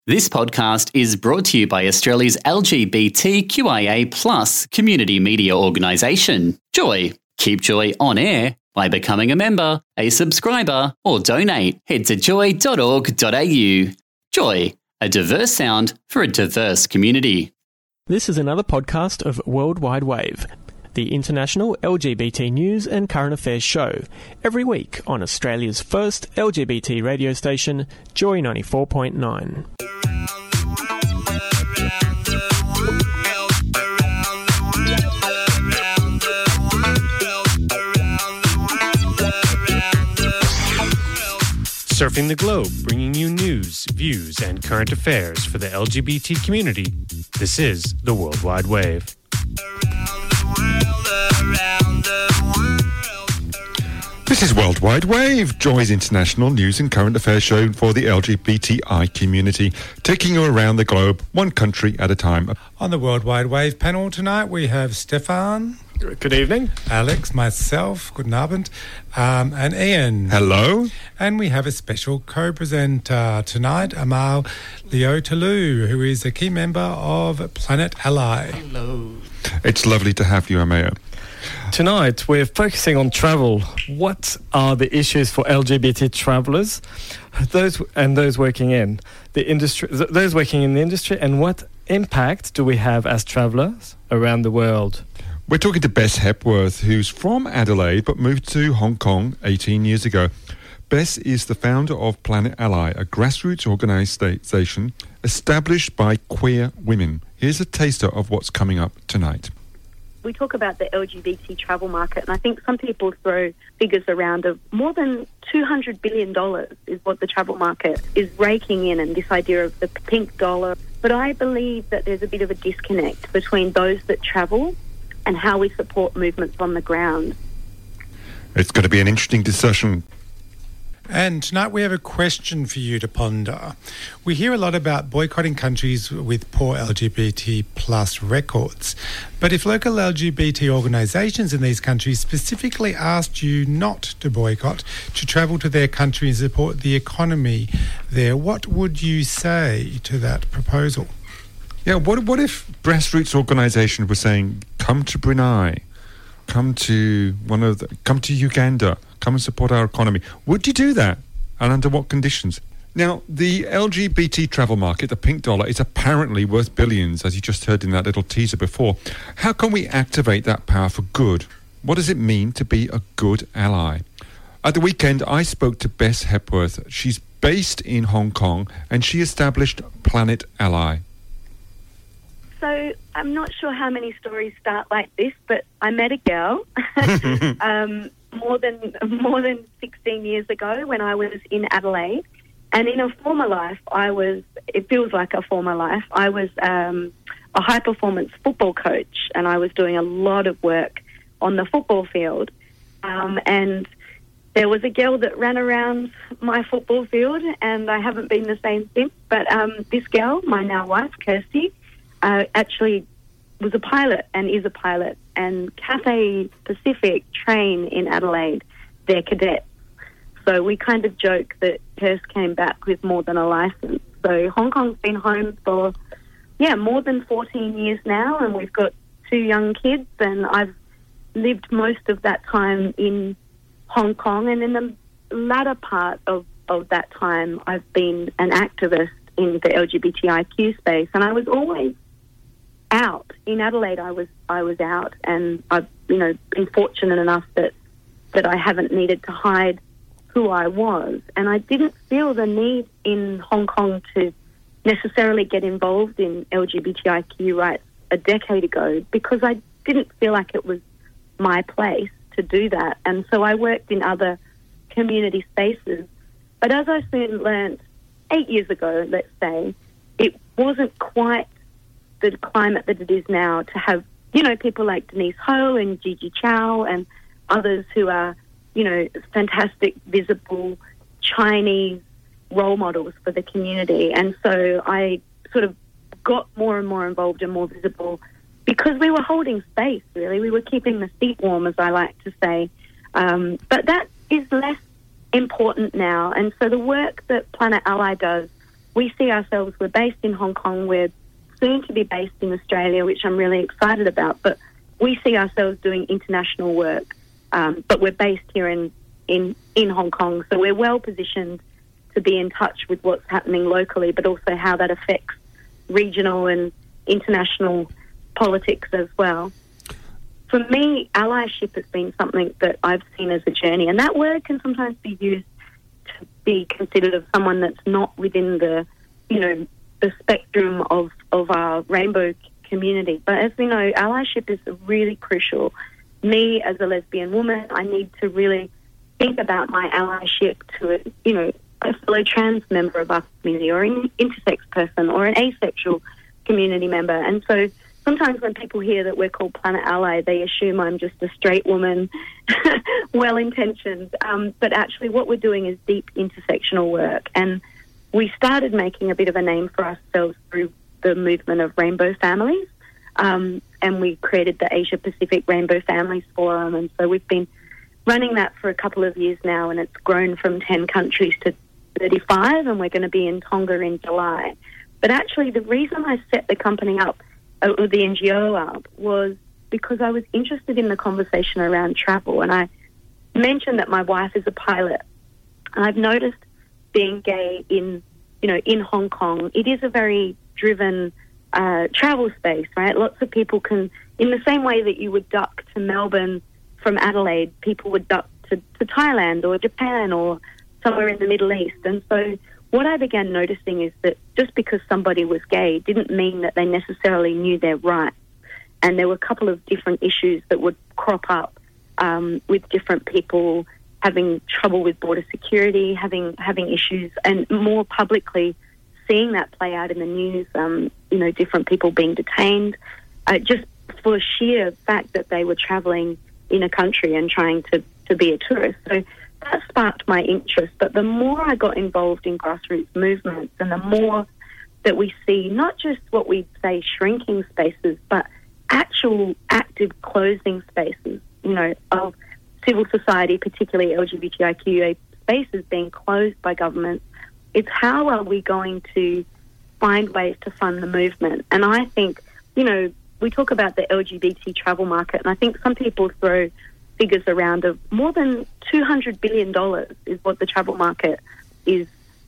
This podcast is brought to you by Australia's LGBTQIA+ community media organisation, Joy. Keep Joy on air by becoming a member, a subscriber, or donate. Head to joy.org.au. Joy, a diverse sound for a diverse community. This is another podcast of World Wide Wave, the international LGBT news and current affairs show, every week on Australia's first LGBT radio station, Joy 94.9. Surfing the globe, bringing you news, views, and current affairs for the LGBT community. This is the World Wide Wave. This is World Wide Wave, Joy's international news and current affairs show for the LGBTI community, taking you around the globe, one country at a time. On the World Wide Wave panel tonight, we have Stefan. Good evening. Alex, myself, guten Abend, and Ian. Hello. And we have a special co-presenter tonight, Amal Leotalu, who is a key member of Planet Ally. Hello. It's lovely to have you, Amaya. Tonight, we're focusing on travel. What are the issues for LGBT travellers, those working in the industry, those working in the industry, and what impact do we have as travellers around the world? We're talking to Bess Hepworth, who's from Adelaide but moved to Hong Kong 18 years ago. Bess is the founder of Planet Ally, a grassroots organisation established by queer women. Here's a taster of what's coming up tonight. We talk about the LGBT travel market, and I think some people throw figures around of more than $200 billion is what the travel market is raking in, and this idea of the pink dollar. But I believe that there's a bit of a disconnect between those that travel and how we support movements on the ground. It's going to be an interesting discussion. And tonight we have a question for you to ponder. We hear a lot about boycotting countries with poor LGBT plus records. But if local LGBT organisations in these countries specifically asked you not to boycott, to travel to their country and support the economy there, what would you say to that proposal? Yeah, what if grassroots organisations were saying, come to Brunei, come to Uganda, come and support our economy? Would you do that? And under what conditions? Now, the LGBT travel market, the pink dollar, is apparently worth billions, as you just heard in that little teaser before. How can we activate that power for good? What does it mean to be a good ally? At the weekend, I spoke to Bess Hepworth. She's based in Hong Kong, and she established Planet Ally. So I'm not sure how many stories start like this, but I met a girl more than 16 years ago when I was in Adelaide. And in a former life, it feels like a former life, I was a high-performance football coach, and I was doing a lot of work on the football field. And there was a girl that ran around my football field, and I haven't been the same since. But this girl, my now wife, Kirsty, actually was a pilot and is a pilot, and Cathay Pacific train in Adelaide, they're cadets. So we kind of joke that Kirst came back with more than a licence. So Hong Kong's been home for, more than 14 years now, and we've got 2 young kids, and I've lived most of that time in Hong Kong, and in the latter part of that time, I've been an activist in the LGBTIQ space, and I was always out. In Adelaide, I was out, and I've been fortunate enough that I haven't needed to hide who I was, and I didn't feel the need in Hong Kong to necessarily get involved in LGBTIQ rights a decade ago, because I didn't feel like it was my place to do that, and so I worked in other community spaces. But as I soon learnt 8 years ago, let's say, it wasn't quite the climate that it is now to have, people like Denise Ho and Gigi Chow and others who are, fantastic, visible Chinese role models for the community. And so I sort of got more and more involved and more visible because we were holding space, really. We were keeping the seat warm, as I like to say. But that is less important now. And so the work that Planet Ally does we see ourselves, we're based in Hong Kong, we're soon to be based in Australia, which I'm really excited about, but we see ourselves doing international work, but we're based here in Hong Kong, so we're well positioned to be in touch with what's happening locally, but also how that affects regional and international politics as well. For me, allyship has been something that I've seen as a journey, and that word can sometimes be used to be considered of someone that's not within the, the spectrum of our rainbow community. But as we know, allyship is really crucial. Me, as a lesbian woman, I need to really think about my allyship to, a fellow trans member of our community, or an intersex person, or an asexual community member. And so sometimes when people hear that we're called Planet Ally, they assume I'm just a straight woman, well-intentioned. But actually what we're doing is deep intersectional work. And we started making a bit of a name for ourselves through the movement of rainbow families. And we created the Asia Pacific Rainbow Families Forum. And so we've been running that for a couple of years now, and it's grown from 10 countries to 35, and we're going to be in Tonga in July. But actually the reason I set the company up, or the NGO up, was because I was interested in the conversation around travel. And I mentioned that my wife is a pilot. And I've noticed being gay in Hong Kong, it is a very driven travel space, right? Lots of people can, in the same way that you would duck to Melbourne from Adelaide, people would duck to Thailand or Japan or somewhere in the Middle East. And so what I began noticing is that just because somebody was gay didn't mean that they necessarily knew their rights. And there were a couple of different issues that would crop up with different people having trouble with border security, having issues, and more publicly seeing that play out in the news, different people being detained, just for sheer fact that they were travelling in a country and trying to be a tourist. So that sparked my interest. But the more I got involved in grassroots movements, and the more that we see not just what we say shrinking spaces, but actual active closing spaces, of civil society, particularly LGBTIQA spaces being closed by governments, it's how are we going to find ways to fund the movement? And I think, we talk about the LGBT travel market, and I think some people throw figures around of more than $200 billion is what the travel market is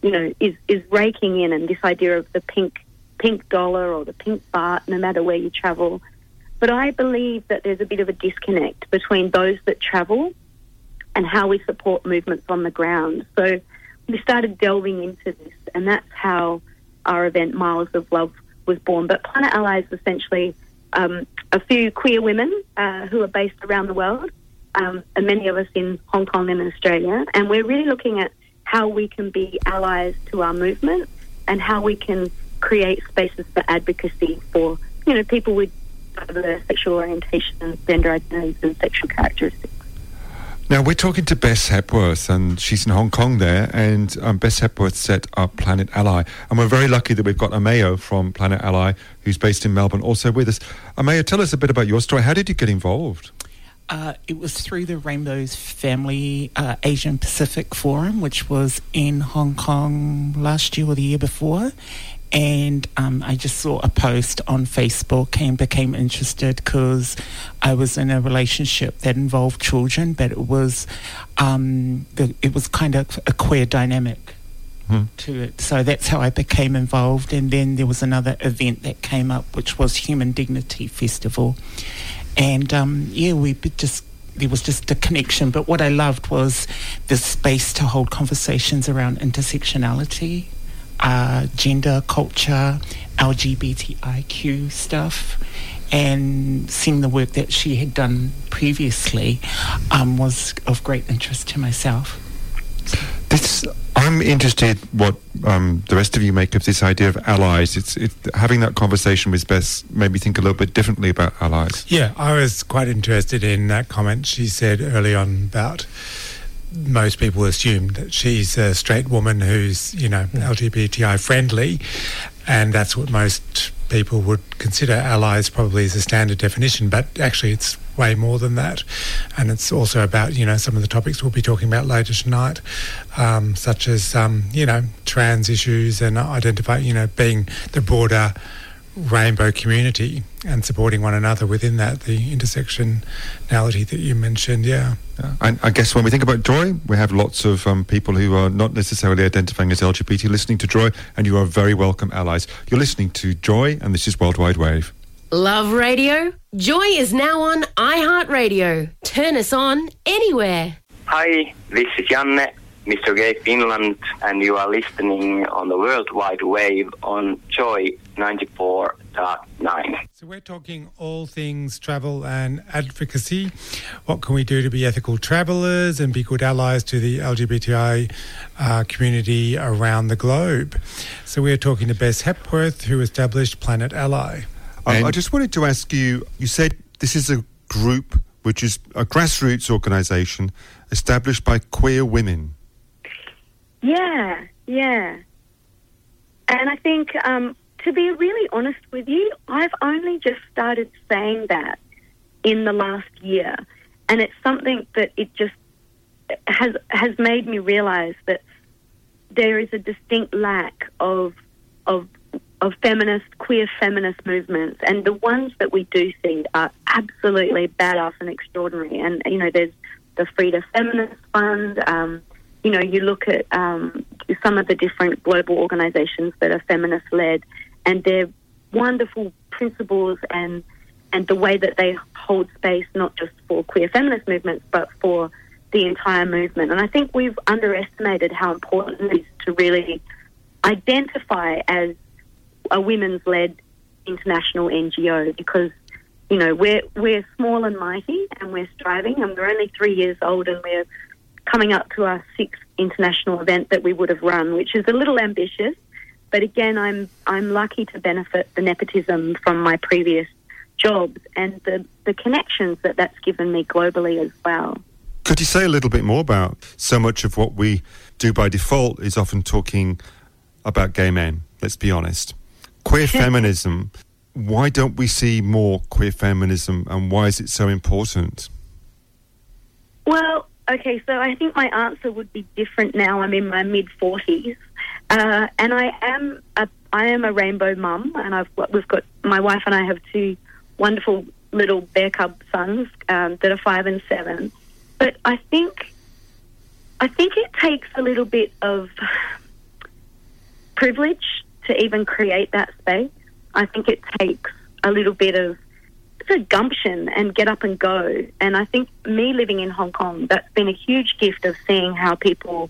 raking in, and this idea of the pink dollar or the pink baht, no matter where you travel. But I believe that there's a bit of a disconnect between those that travel and how we support movements on the ground. So we started delving into this, and that's how our event Miles of Love was born. But Planet Ally is essentially a few queer women who are based around the world, and many of us in Hong Kong and Australia. And we're really looking at how we can be allies to our movement and how we can create spaces for advocacy for, people with diverse sexual orientation, gender identities and sexual characteristics. Now, we're talking to Bess Hepworth, and she's in Hong Kong there, and Bess Hepworth set up Planet Ally. And we're very lucky that we've got Amaya from Planet Ally, who's based in Melbourne, also with us. Amaya, tell us a bit about your story. How did you get involved? It was through the Rainbows Family Asian Pacific Forum, which was in Hong Kong last year or the year before. And I just saw a post on Facebook and became interested because I was in a relationship that involved children, but it was kind of a queer dynamic to it. So that's how I became involved. And then there was another event that came up, which was Human Dignity Festival. And there was just a connection. But what I loved was the space to hold conversations around intersectionality, gender, culture, LGBTIQ stuff, and seeing the work that she had done previously was of great interest to myself. I'm interested what the rest of you make of this idea of allies. It's having that conversation with Bess made me think a little bit differently about allies. Yeah, I was quite interested in that comment she said early on about most people assume that she's a straight woman who's, LGBTI friendly, and that's what most people would consider allies probably as a standard definition, but actually it's way more than that. And it's also about, some of the topics we'll be talking about later tonight, such as, trans issues and being the broader rainbow community and supporting one another within that, the intersectionality that you mentioned, yeah. And I guess when we think about Joy, we have lots of people who are not necessarily identifying as LGBT listening to Joy, and you are very welcome allies. You're listening to Joy, and this is Worldwide Wave. Love radio? Joy is now on iHeartRadio. Turn us on anywhere. Hi, this is Janne, Mr. Gay Finland, and you are listening on the World Wide Wave on Joy 94.9. So we're talking all things travel and advocacy. What can we do to be ethical travellers and be good allies to the LGBTI community around the globe? So we're talking to Bess Hepworth, who established Planet Ally. I just wanted to ask you, you said this is a group which is a grassroots organisation established by queer women. Yeah. And I think, to be really honest with you, I've only just started saying that in the last year. And it's something that it just has made me realise that there is a distinct lack of queer feminist movements. And the ones that we do see are absolutely badass and extraordinary. And, there's the Frida Feminist Fund. You look at some of the different global organisations that are feminist-led, and their wonderful principles and the way that they hold space not just for queer feminist movements but for the entire movement. And I think we've underestimated how important it is to really identify as a women's-led international NGO because, we're small and mighty and we're striving, and we're only 3 years old, and we're coming up to our 6th international event that we would have run, which is a little ambitious. But again, I'm lucky to benefit the nepotism from my previous jobs and the connections that's given me globally as well. Could you say a little bit more about so much of what we do by default is often talking about gay men, let's be honest. Queer feminism, why don't we see more queer feminism and why is it so important? Well, okay, so I think my answer would be different now. I'm in my mid-40s, and I am a rainbow mum, and we've got my wife and I have 2 wonderful little bear cub sons that are 5 and 7. But I think it takes a little bit of privilege to even create that space. I think it takes a little bit of gumption and get up and go. And I think me living in Hong Kong, that's been a huge gift of seeing how people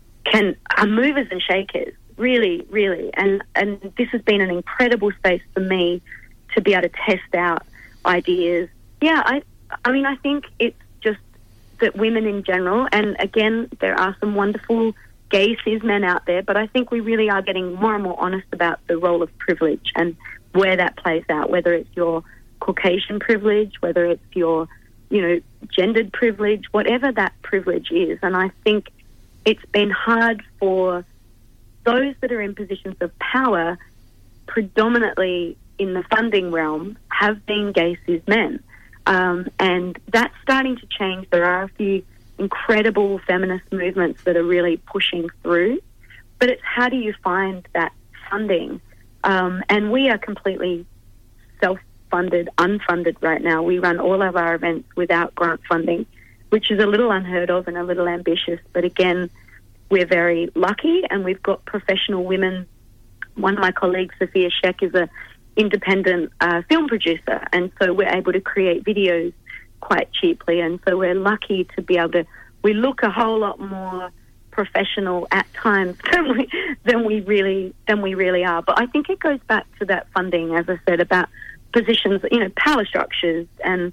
are movers and shakers, really, really. And this has been an incredible space for me to be able to test out ideas. Yeah, I think it's just that women in general, and again, there are some wonderful gay cis men out there, but I think we really are getting more and more honest about the role of privilege and where that plays out, whether it's your Caucasian privilege, whether it's your, gendered privilege, whatever that privilege is. And I think it's been hard for those that are in positions of power, predominantly in the funding realm, have been gay cis men. And that's starting to change. There are a few incredible feminist movements that are really pushing through. But it's how do you find that funding? And we are completely self-funded, unfunded right now. We run all of our events without grant funding, which is a little unheard of and a little ambitious. But again, we're very lucky and we've got professional women. One of my colleagues, Sophia Sheck, is an independent film producer, and so we're able to create videos quite cheaply. And so we're lucky to be able to, we look a whole lot more professional at times than we really are. But I think it goes back to that funding, as I said, about positions, power structures, and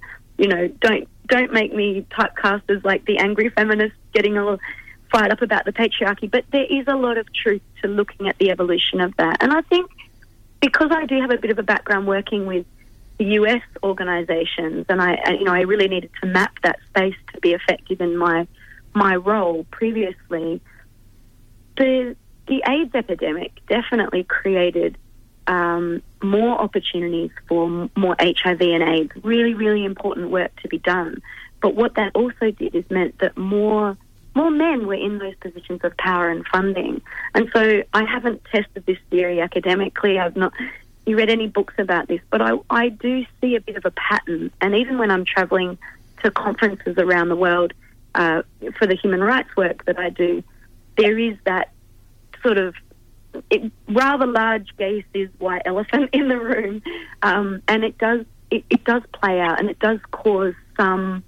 don't make me typecast as like the angry feminist getting a little fired up about the patriarchy. But there is a lot of truth to looking at the evolution of that. And I think because I do have a bit of a background working with the US organisations, and I really needed to map that space to be effective in my role previously. The AIDS epidemic definitely created more opportunities for more HIV and AIDS. Really, really important work to be done. But what that also did is meant that more men were in those positions of power and funding. And so I haven't tested this theory academically. I've not read any books about this, but I do see a bit of a pattern. And even when I'm travelling to conferences around the world for the human rights work that I do, there is that sort of rather large gay cis white elephant in the room, and it does play out, and it does cause some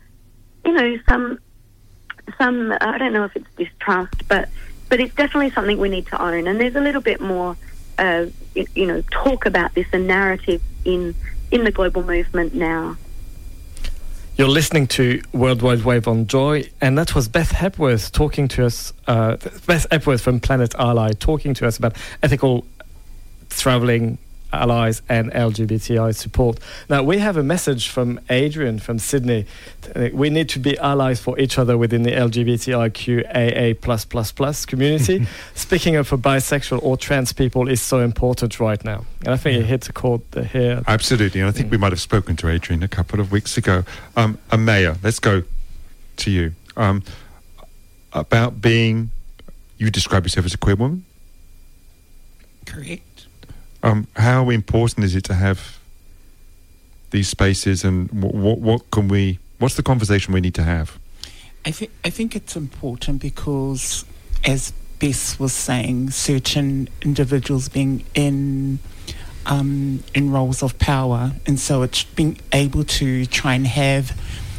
I don't know if it's distrust, but it's definitely something we need to own. And there's a little bit more talk about this and narrative in the global movement now. You're listening to World Wide Wave on Joy, and that was Beth Hepworth talking to us, Beth Hepworth from Planet Ally, talking to us about ethical travelling, allies and LGBTI support. Now, we have a message from Adrian from Sydney. We need to be allies for each other within the LGBTIQAA+++ community. Speaking up for bisexual or trans people is so important right now. And I think it hits a chord here. Absolutely. And I think we might have spoken to Adrian a couple of weeks ago. Amaya, let's go to you. About being, you describe yourself as a queer woman? Correct. How important is it to have these spaces, and what's the conversation we need to have? I think it's important because, as Bess was saying, certain individuals being in roles of power, and so it's being able to try and have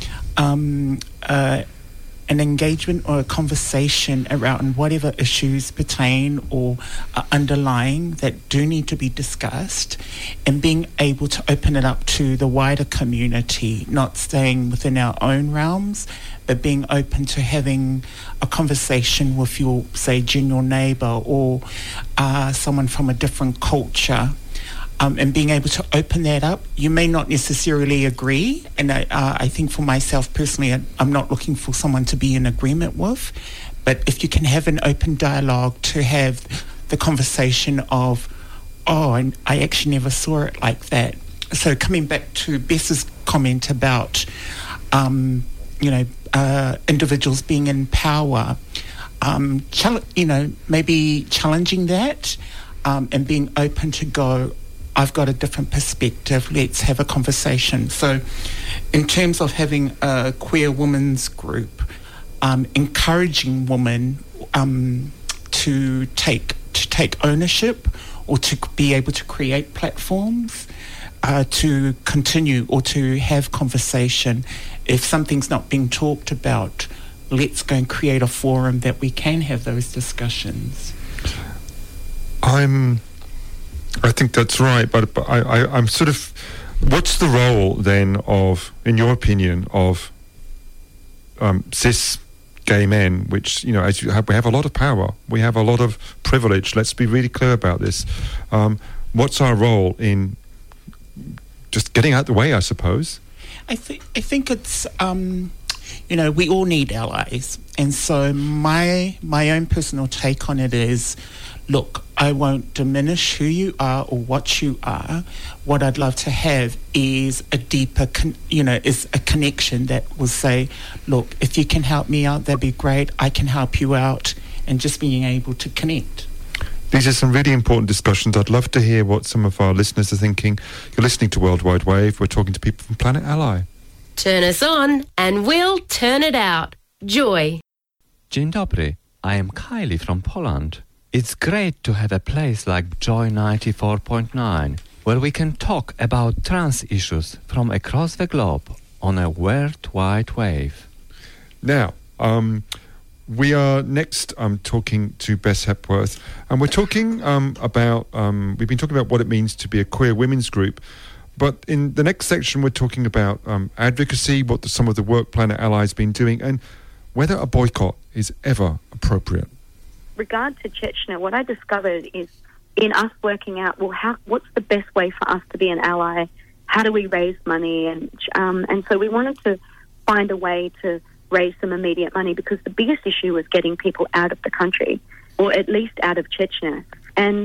an engagement or a conversation around whatever issues pertain or are underlying that do need to be discussed, and being able to open it up to the wider community, not staying within our own realms, but being open to having a conversation with your, say, general neighbour or someone from a different culture. And being able to open that up. You may not necessarily agree, and I think for myself personally, I'm not looking for someone to be in agreement with, but if you can have an open dialogue to have the conversation of, I actually never saw it like that. So coming back to Bess's comment about, individuals being in power, maybe challenging that and being open to go, I've got a different perspective, let's have a conversation. So in terms of having a queer women's group, encouraging women to take ownership or to be able to create platforms, to continue or to have conversation. If something's not being talked about, let's go and create a forum that we can have those discussions. I think that's right, but I'm sort of... What's the role then of, in your opinion, of cis gay men, which, we have a lot of power, we have a lot of privilege, let's be really clear about this. What's our role in just getting out the way, I suppose? I think it's... we all need allies. And so my own personal take on it is, look, I won't diminish who you are or what you are. What I'd love to have is a deeper, is a connection that will say, look, if you can help me out, that'd be great. I can help you out, and just being able to connect. These are some really important discussions. I'd love to hear what some of our listeners are thinking. You're listening to World Wide Wave. We're talking to people from Planet Ally. Turn us on and we'll turn it out. Joy. Dzień dobry. I am Kylie from Poland. It's great to have a place like Joy 94.9, where we can talk about trans issues from across the globe on a worldwide wave. Now, we are next talking to Bess Hepworth, and we're talking about, we've been talking about what it means to be a queer women's group, but in the next section we're talking about advocacy, what some of the work Planet Ally has been doing, and whether a boycott is ever appropriate. Regard to Chechnya, what I discovered is in us working out, what's the best way for us to be an ally? How do we raise money? And so we wanted to find a way to raise some immediate money, because the biggest issue was getting people out of the country, or at least out of Chechnya. And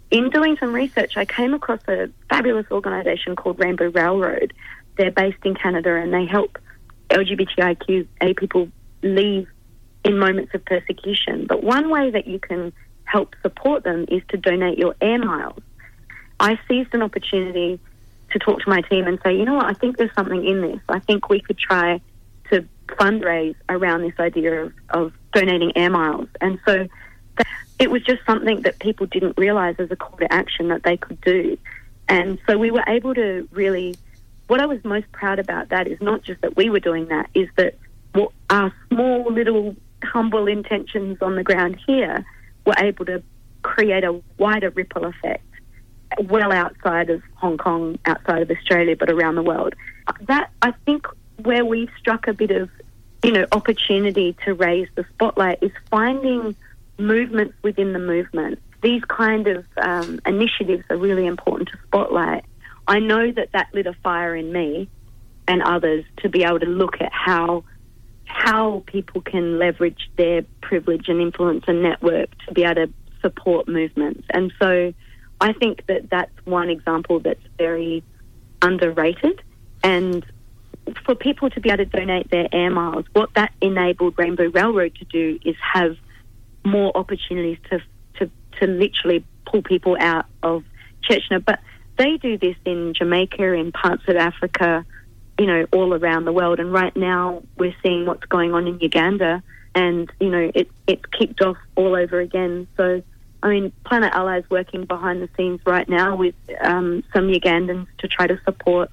in doing some research, I came across a fabulous organisation called Rainbow Railroad. They're based in Canada, and they help LGBTIQA people leave in moments of persecution. But one way that you can help support them is to donate your air miles. I seized an opportunity to talk to my team and say, you know what, I think there's something in this. I think we could try to fundraise around this idea of donating air miles. And so it was just something that people didn't realise as a call to action that they could do. And so we were able to really, what I was most proud about that is not just that we were doing that, is that our small little humble intentions on the ground here were able to create a wider ripple effect well outside of Hong Kong, outside of Australia, but around the world. That, I think, where we've struck a bit of, opportunity to raise the spotlight is finding movements within the movement. These kind of initiatives are really important to spotlight. I know that lit a fire in me and others to be able to look at how people can leverage their privilege and influence and network to be able to support movements. And so I think that's one example that's very underrated. And for people to be able to donate their air miles, what that enabled Rainbow Railroad to do is have more opportunities to literally pull people out of Chechnya. But they do this in Jamaica, in parts of Africa, all around the world. And right now we're seeing what's going on in Uganda, and, it's kicked off all over again. So, Planet Ally is working behind the scenes right now with some Ugandans to try to support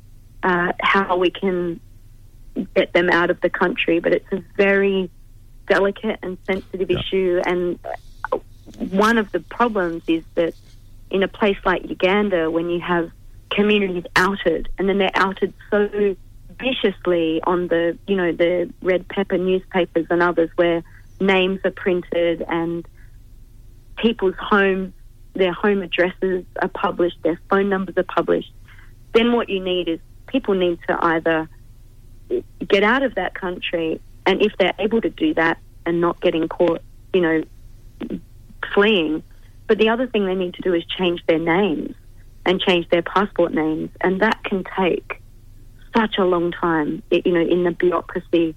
how we can get them out of the country. But it's a very delicate and sensitive issue. And one of the problems is that in a place like Uganda, when you have communities outed, and then they're outed so viciously on the red pepper newspapers and others, where names are printed and people's their home addresses are published, their phone numbers are published, then what you need is people need to either get out of that country, and if they're able to do that and not getting caught, fleeing. But the other thing they need to do is change their names and change their passport names, and that can take such a long time, in the bureaucracy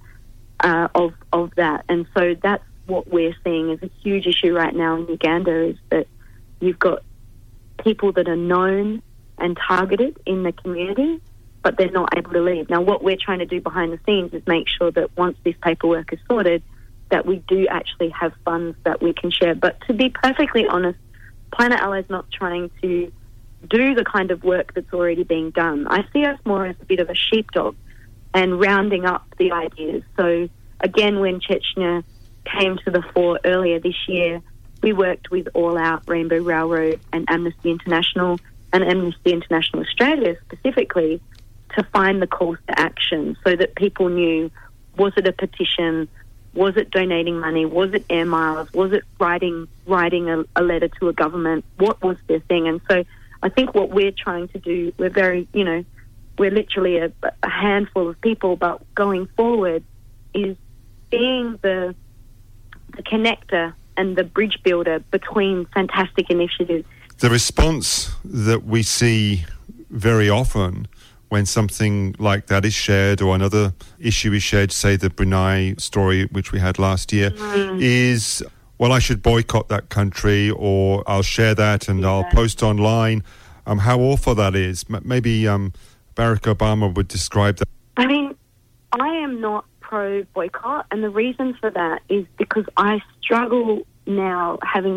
of that. And so that's what we're seeing as a huge issue right now in Uganda, is that you've got people that are known and targeted in the community, but they're not able to leave. Now, what we're trying to do behind the scenes is make sure that once this paperwork is sorted, that we do actually have funds that we can share. But to be perfectly honest, Planet Ally is not trying to do the kind of work that's already being done. I see us more as a bit of a sheepdog and rounding up the ideas. So, again, when Chechnya came to the fore earlier this year, we worked with All Out, Rainbow Railroad and Amnesty International, and Amnesty International Australia specifically, to find the calls to action so that people knew, was it a petition, was it donating money, was it air miles, was it writing a letter to a government, what was their thing? And so I think what we're trying to do, we're very, we're literally a handful of people, but going forward is being the connector and the bridge builder between fantastic initiatives. The response that we see very often when something like that is shared, or another issue is shared, say the Brunei story, which we had last year, is, well, I should boycott that country, or I'll share that and I'll post online. How awful that is. Maybe Barack Obama would describe that. I am not pro-boycott, and the reason for that is because I struggle now having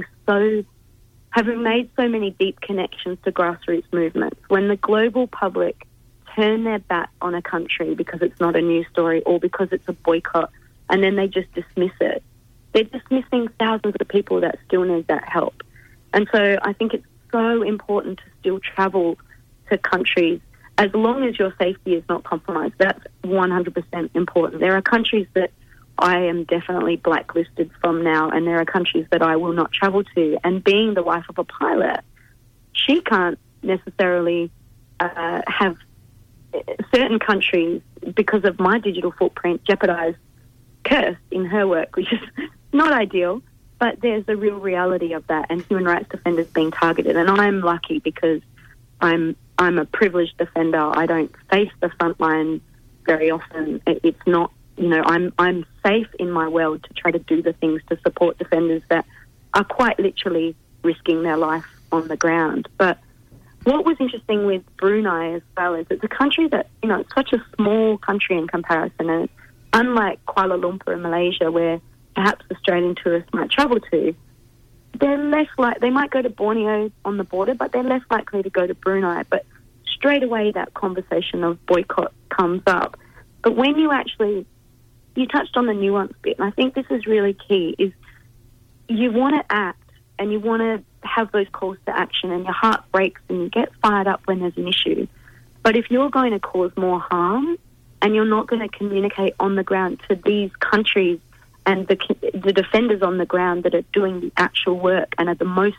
made so many deep connections to grassroots movements. When the global public turn their back on a country because it's not a news story or because it's a boycott, and then they just dismiss it, they're dismissing thousands of people that still need that help. And so I think it's so important to still travel to countries as long as your safety is not compromised. That's 100% important. There are countries that I am definitely blacklisted from now, and there are countries that I will not travel to. And being the wife of a pilot, she can't necessarily have certain countries, because of my digital footprint, jeopardize Kirst in her work, which is not ideal. But there's a real reality of that, and human rights defenders being targeted. And I'm lucky because I'm a privileged defender. I don't face the front line very often. It's not, I'm safe in my world to try to do the things to support defenders that are quite literally risking their life on the ground. But what was interesting with Brunei as well is it's a country that, it's such a small country in comparison, and it's unlike Kuala Lumpur in Malaysia, where perhaps Australian tourists might travel to. They're less they might go to Borneo on the border, but they're less likely to go to Brunei. But straight away that conversation of boycott comes up. But when you touched on the nuance bit, and I think this is really key, is you want to act and you want to have those calls to action, and your heart breaks and you get fired up when there's an issue. But if you're going to cause more harm and you're not going to communicate on the ground to these countries and the defenders on the ground that are doing the actual work and are the most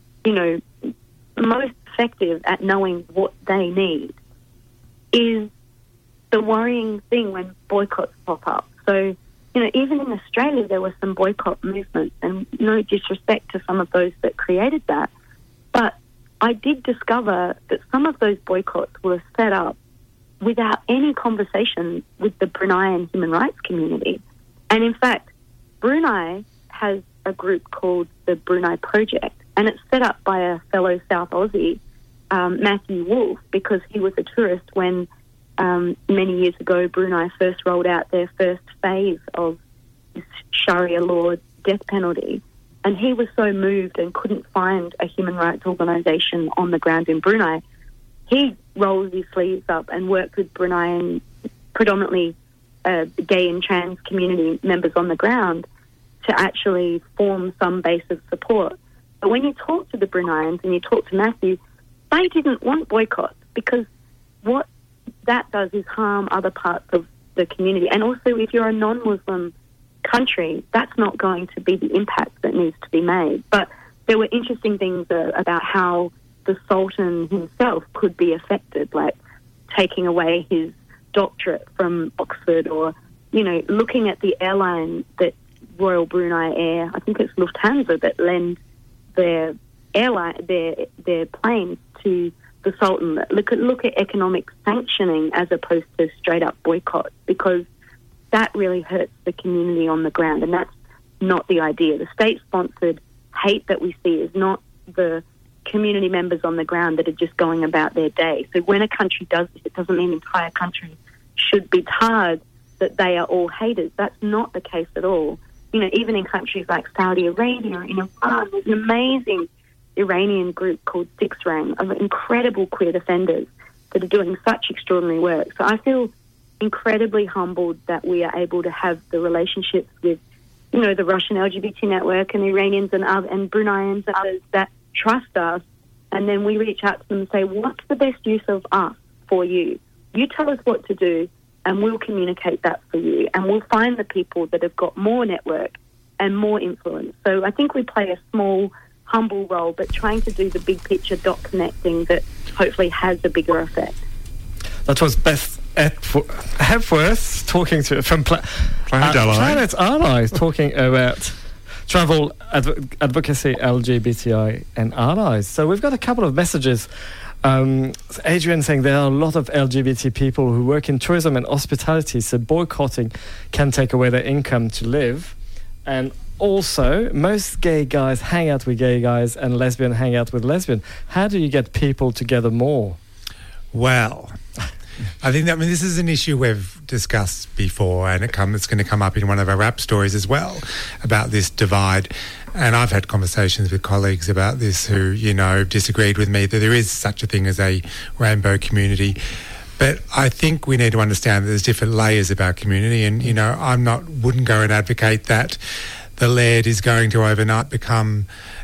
effective at knowing what they need, is the worrying thing when boycotts pop up. So, even in Australia, there were some boycott movements, and no disrespect to some of those that created that. But I did discover that some of those boycotts were set up without any conversation with the Bruneian human rights community. And in fact, Brunei has a group called the Brunei Project, and it's set up by a fellow South Aussie, Matthew Wolf, because he was a tourist when many years ago Brunei first rolled out their first phase of this Sharia law death penalty. And he was so moved and couldn't find a human rights organisation on the ground in Brunei. He rolled his sleeves up and worked with Bruneian, predominantly gay and trans community members on the ground to actually form some base of support. But when you talk to the Bruneians and you talk to Matthew, they didn't want boycotts, because what that does is harm other parts of the community. And also, if you're a non-Muslim country, that's not going to be the impact that needs to be made. But there were interesting things about how the Sultan himself could be affected, like taking away his doctorate from Oxford, or, looking at the airline that Royal Brunei Air, I think it's Lufthansa, that lend their planes to the Sultan. Look at economic sanctioning as opposed to straight up boycott, because that really hurts the community on the ground, and that's not the idea. The state-sponsored hate that we see is not the community members on the ground that are just going about their day. So when a country does this, it doesn't mean the entire country should be tarred that they are all haters. That's not the case at all. Even in countries like Saudi Arabia, in Iran, there's an amazing Iranian group called Six Rang of incredible queer defenders that are doing such extraordinary work. So I feel incredibly humbled that we are able to have the relationships with, the Russian LGBT network and the Iranians and Bruneians and others that trust us, and then we reach out to them and say, what's the best use of us for you? You tell us what to do, and we'll communicate that for you, and we'll find the people that have got more network and more influence. So I think we play a small, humble role, but trying to do the big picture dot connecting that hopefully has a bigger effect. That was Beth Hepworth talking from Planet Allies, talking about travel advocacy, LGBTI and allies. So we've got a couple of messages. Adrian saying there are a lot of LGBT people who work in tourism and hospitality, so boycotting can take away their income to live. And also, most gay guys hang out with gay guys and lesbian hang out with lesbian. How do you get people together more? Well, I think this is an issue we've discussed before, and it's going to come up in one of our rap stories as well, about this divide. And I've had conversations with colleagues about this who, disagreed with me that there is such a thing as a rainbow community. But I think we need to understand that there's different layers of our community, and, wouldn't go and advocate that the Laird is going to overnight become,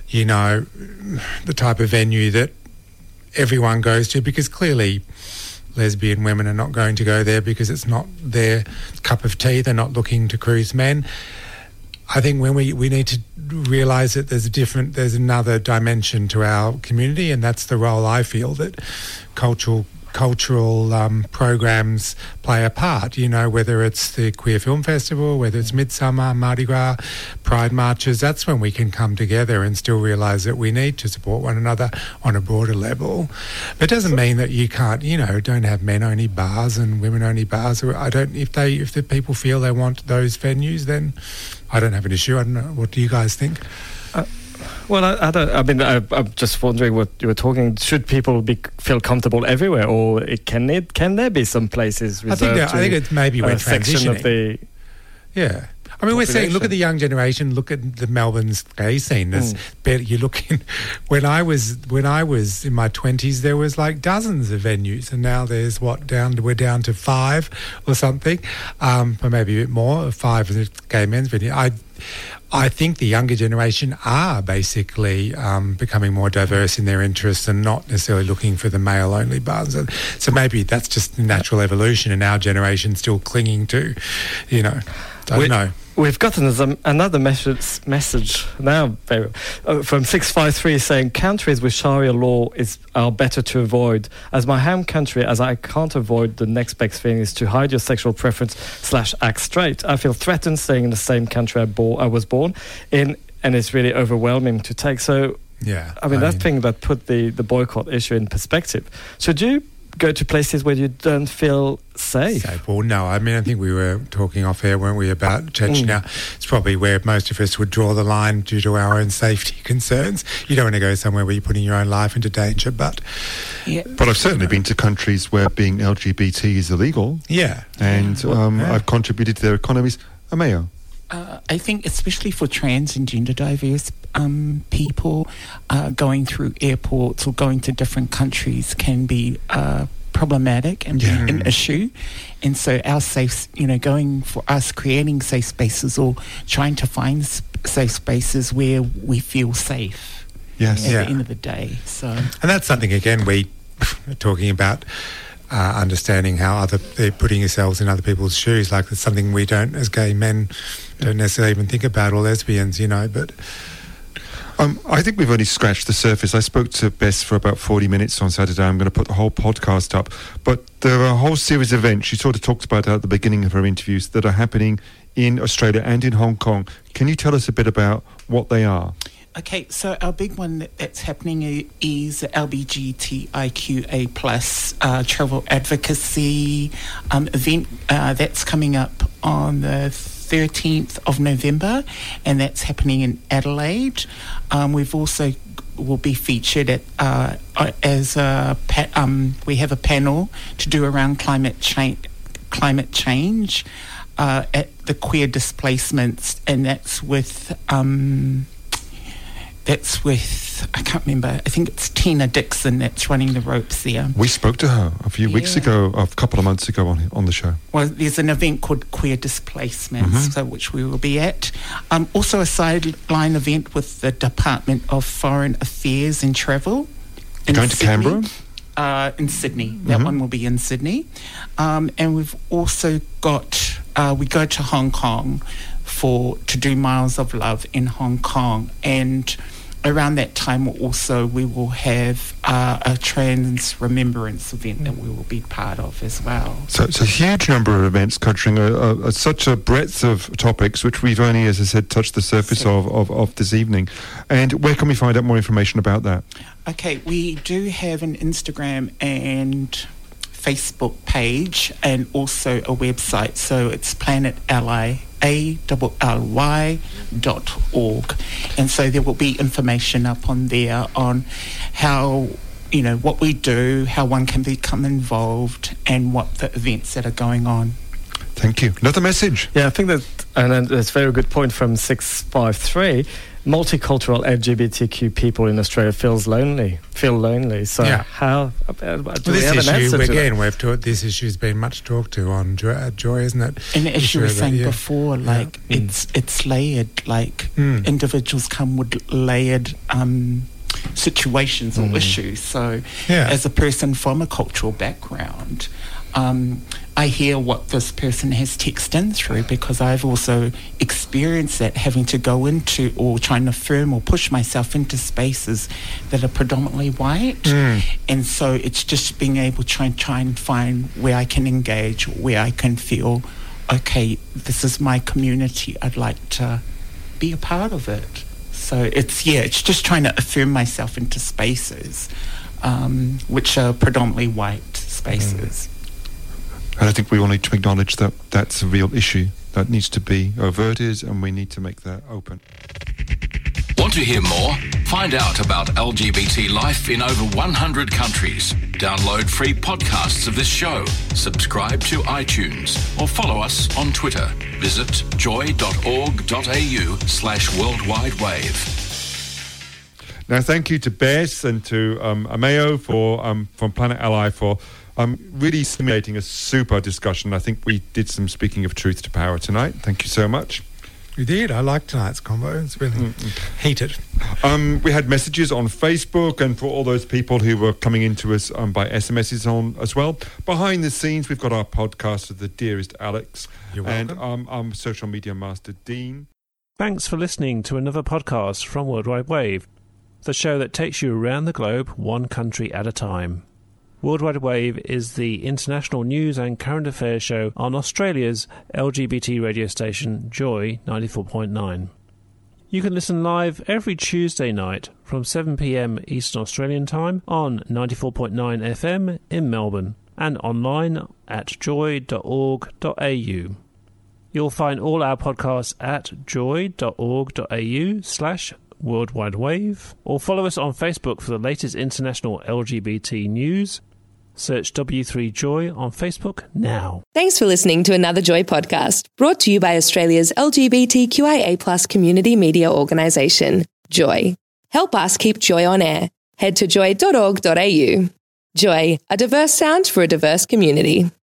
the type of venue that everyone goes to, because clearly lesbian women are not going to go there because it's not their cup of tea. They're not looking to cruise men. I think when we need to realise that there's another dimension to our community, and that's the role I feel that cultural cultural programs play a part, you know, whether it's the Queer Film Festival, whether it's Midsummer, Mardi Gras, Pride Marches. That's when we can come together and still realise that we need to support one another on a broader level. But it doesn't mean that you can't, you know, don't have men-only bars and women-only bars. If the people feel they want those venues, then I don't have an issue. I don't know. What do you guys think? Well, I'm just wondering what you were talking. Should people feel comfortable everywhere, or can there be some places reserved I think it's maybe we're transitioning. Yeah. I mean, we're saying, look at the young generation, look at the Melbourne's gay scene. There's you look in, when I was in my 20s, there was like dozens of venues, and now there's we're down to 5 or something, or maybe a bit more, 5 gay men's venues. I think the younger generation are basically becoming more diverse in their interests and not necessarily looking for the male-only bars. So maybe that's just natural evolution, and our generation still clinging to, you know, I don't know. We've got another message now from 653 saying countries with Sharia law are better to avoid. As my home country, as I can't avoid, the next best thing is to hide your sexual preference / act straight. I feel threatened staying in the same country I was born in, and it's really overwhelming to take. So, yeah, I mean, that thing that put the boycott issue in perspective. Should you go to places where you don't feel safe? Well, no. I mean, I think we were talking off air, weren't we, about Chechnya. It's probably where most of us would draw the line due to our own safety concerns. You don't want to go somewhere where you're putting your own life into danger, but... Yeah. But I've certainly been to countries where being LGBT is illegal. Yeah. And I've contributed to their economies. Amaya? I think especially for trans and gender diverse people, going through airports or going to different countries can be problematic and be an issue. And so our creating safe spaces or trying to find safe spaces where we feel safe at the end of the day. So, and that's something, again, we are talking about understanding how they're putting yourselves in other people's shoes. Like, it's something we don't, as gay men, don't necessarily even think about, or lesbians, you know, but... I think we've only scratched the surface. I spoke to Bess for about 40 minutes on Saturday. I'm going to put the whole podcast up. But there are a whole series of events she sort of talked about at the beginning of her interviews that are happening in Australia and in Hong Kong. Can you tell us a bit about what they are? Okay, so our big one that's happening is LGBTIQA plus travel advocacy event that's coming up on the 13th of November, and that's happening in Adelaide. We've also will be featured at we have a panel to do around climate change at the Queer Displacements, and that's with I can't remember, I think it's Tina Dixon that's running the ropes there. We spoke to her a few weeks ago, a couple of months ago on the show. Well, there's an event called Queer Displacements, which we will be at. Also a sideline event with the Department of Foreign Affairs and Travel. You're going to Canberra? In Sydney. That one will be in Sydney. And we've also got, we go to Hong Kong to do Miles of Love in Hong Kong, and around that time we will have a trans remembrance event that we will be part of as well. So it's a huge number of events covering such a breadth of topics, which we've only, as I said, touched the surface of this evening. And where can we find out more information about that? Okay, we do have an Instagram and Facebook page and also a website. So it's planetally.org, and so there will be information up on there on how, you know, what we do, how one can become involved, and what the events that are going on. Thank you. Another message? Yeah, I think that, and that's a very good point from 653. Multicultural LGBTQ people in Australia feel lonely. So how do we have an answer to that? This issue's been much talked to on Joy, isn't it? And as you were saying before, like it's layered. Like individuals come with layered situations or issues. So as a person from a cultural background, I hear what this person has texted in through, because I've also experienced that, having to go into or trying to affirm or push myself into spaces that are predominantly white. And so it's just being able to try and find where I can engage, where I can feel, okay, this is my community, I'd like to be a part of it. So it's just trying to affirm myself into spaces which are predominantly white spaces. And I think we all need to acknowledge that that's a real issue that needs to be averted, and we need to make that open. Want to hear more? Find out about LGBT life in over 100 countries. Download free podcasts of this show. Subscribe to iTunes or follow us on Twitter. Visit joy.org.au/worldwidewave. Now, thank you to Bess and to Ameo from Planet Ally for really stimulating a super discussion. I think we did some speaking of truth to power tonight. Thank you so much. We did. I liked tonight's combo. It's really heated. We had messages on Facebook, and for all those people who were coming into us by SMSs on as well. Behind the scenes, we've got our podcaster, The Dearest Alex. You're welcome. And our social media master, Dean. Thanks for listening to another podcast from Worldwide Wave, the show that takes you around the globe one country at a time. Worldwide Wave is the international news and current affairs show on Australia's LGBT radio station Joy 94.9. You can listen live every Tuesday night from 7 p.m. Eastern Australian Time on 94.9 FM in Melbourne and online at joy.org.au. You'll find all our podcasts at joy.org.au/Worldwide Wave, or follow us on Facebook for the latest international LGBT news. Search W3Joy on Facebook now. Thanks for listening to another Joy podcast, brought to you by Australia's LGBTQIA+ community media organisation, Joy. Help us keep Joy on air. Head to joy.org.au. Joy, a diverse sound for a diverse community.